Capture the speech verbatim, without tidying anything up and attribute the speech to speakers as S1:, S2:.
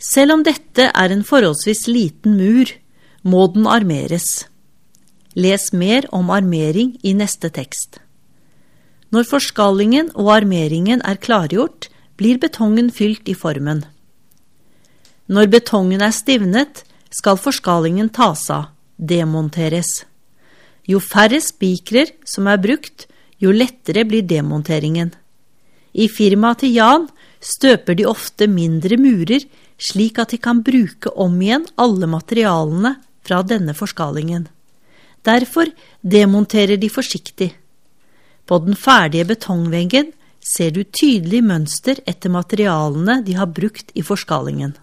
S1: Selv om dette er en forholdsvis liten mur, må den armeres. Les mer om armering i neste tekst. Når forskallingen og armeringen er klargjort, blir betongen fylt i formen. Når betongen er stivnet, skal forskallingen tas av, demonteres. Jo færre spikrer som er brukt, jo lettere blir demonteringen. I firmaet til Jan støper de ofte mindre murer, slik at de kan bruke om igjen alle materialene fra denne forskallingen. Derfor demonterer de forsiktig. På den ferdige betongveggen ser du tydelig mønster etter materialene de har brukt i forskallingen.